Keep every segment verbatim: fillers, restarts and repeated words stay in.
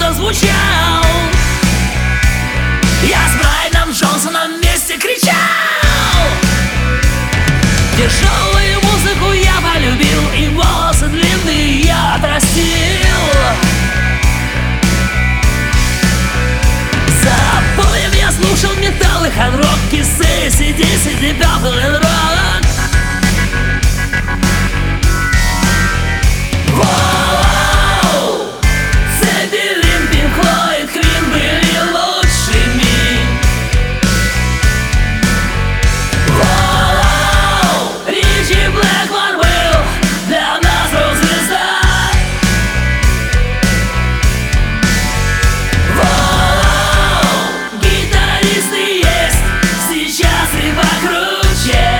зазвучал. Я с Брайаном Джонсоном вместе кричал. Тяжелую музыку я полюбил, и волосы длинные я отрастил. За полем я слушал металл и хард-рок, Kiss, эй си ди си, Deep Purple and Rock. Воу! Цепелин, Пинк Флойд, Квин были лучшими. Воу! Ричи Блэкмор был для нас рок-звезда. Воу! Гитаристы есть сейчас и покруче,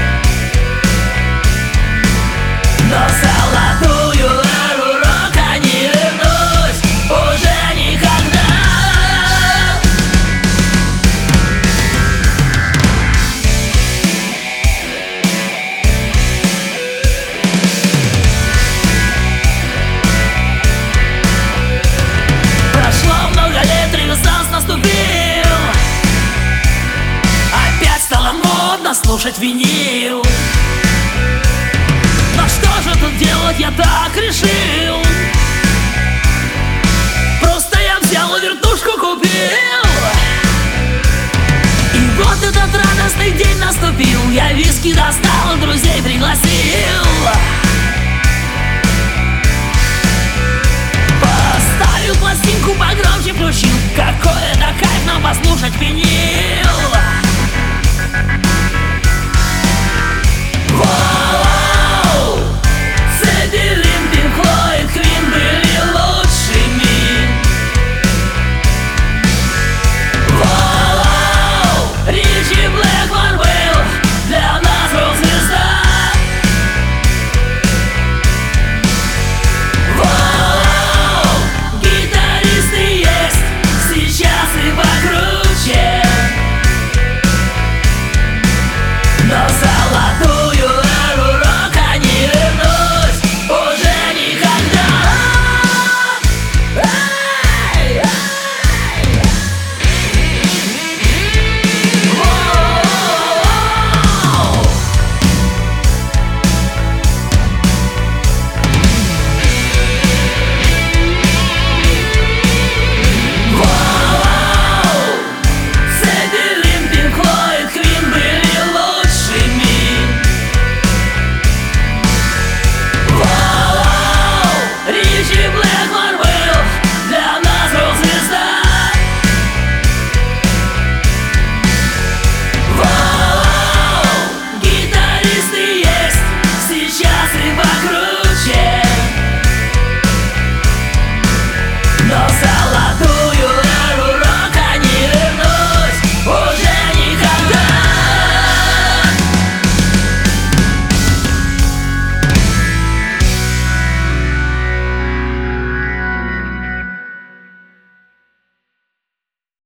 но золотую эру рока не вернуть уже никогда. Прошло много лет, ренессанс наступил. Опять стало модно слушать винил. Но что же тут делать, я так решил. Просто я взял и вертушку купил. И вот этот радостный день наступил. Я виски достал и друзей пригласил.